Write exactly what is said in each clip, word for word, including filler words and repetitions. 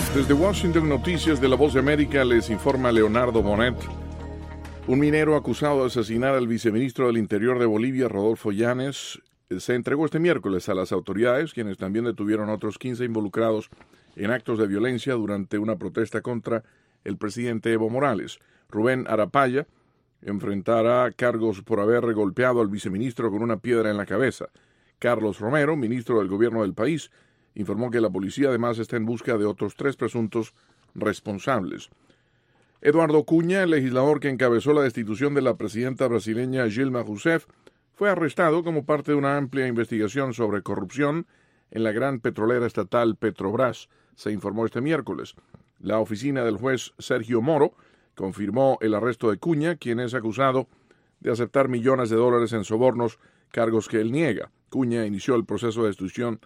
Desde Washington, Noticias de la Voz de América, les informa Leonardo Bonet. Un minero acusado de asesinar al viceministro del Interior de Bolivia, Rodolfo Llanes, se entregó este miércoles a las autoridades, quienes también detuvieron a otros quince involucrados en actos de violencia durante una protesta contra el presidente Evo Morales. Rubén Arapaya enfrentará cargos por haber golpeado al viceministro con una piedra en la cabeza. Carlos Romero, ministro del gobierno del país, informó que la policía además está en busca de otros tres presuntos responsables. Eduardo Cunha, el legislador que encabezó la destitución de la presidenta brasileña Dilma Rousseff, fue arrestado como parte de una amplia investigación sobre corrupción en la gran petrolera estatal Petrobras, se informó este miércoles. La oficina del juez Sergio Moro confirmó el arresto de Cunha, quien es acusado de aceptar millones de dólares en sobornos, cargos que él niega. Cunha inició el proceso de destitución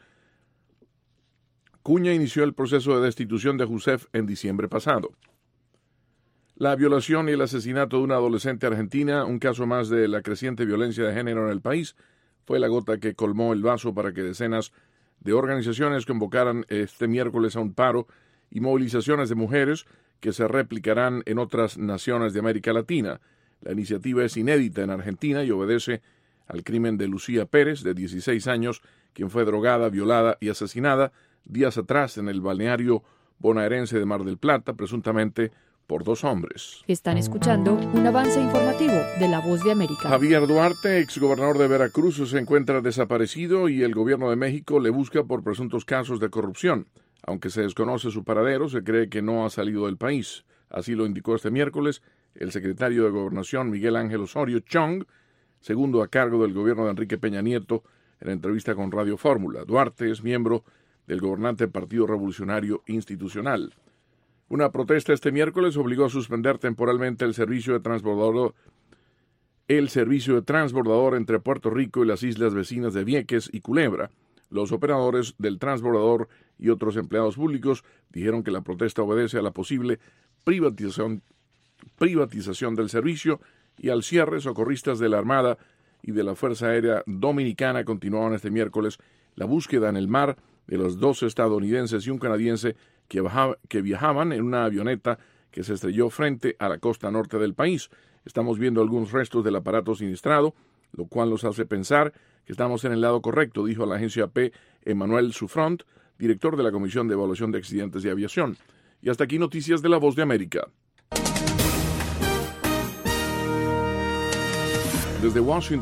Cunha inició el proceso de destitución de Rousseff en diciembre pasado. La violación y el asesinato de una adolescente argentina, un caso más de la creciente violencia de género en el país, fue la gota que colmó el vaso para que decenas de organizaciones convocaran este miércoles a un paro y movilizaciones de mujeres que se replicarán en otras naciones de América Latina. La iniciativa es inédita en Argentina y obedece al crimen de Lucía Pérez, de dieciséis años, quien fue drogada, violada y asesinada días atrás en el balneario bonaerense de Mar del Plata, presuntamente por dos hombres. Están escuchando un avance informativo de La Voz de América. Javier Duarte, exgobernador de Veracruz, se encuentra desaparecido y el gobierno de México le busca por presuntos casos de corrupción. Aunque se desconoce su paradero, se cree que no ha salido del país. Así lo indicó este miércoles el secretario de Gobernación Miguel Ángel Osorio Chong, segundo a cargo del gobierno de Enrique Peña Nieto, en entrevista con Radio Fórmula. Duarte es miembro del gobernante Partido Revolucionario Institucional. Una protesta este miércoles obligó a suspender temporalmente el servicio de transbordador, el servicio de transbordador entre Puerto Rico y las islas vecinas de Vieques y Culebra. Los operadores del transbordador y otros empleados públicos dijeron que la protesta obedece a la posible privatización, privatización del servicio y al cierre. Socorristas de la Armada y de la Fuerza Aérea Dominicana continuaban este miércoles la búsqueda en el mar de los dos estadounidenses y un canadiense que, bajaba, que viajaban en una avioneta que se estrelló frente a la costa norte del país. Estamos viendo algunos restos del aparato siniestrado, lo cual nos hace pensar que estamos en el lado correcto, dijo a la agencia A P Emmanuel Souffront, director de la Comisión de Evaluación de Accidentes de Aviación. Y hasta aquí noticias de La Voz de América. Desde Washington.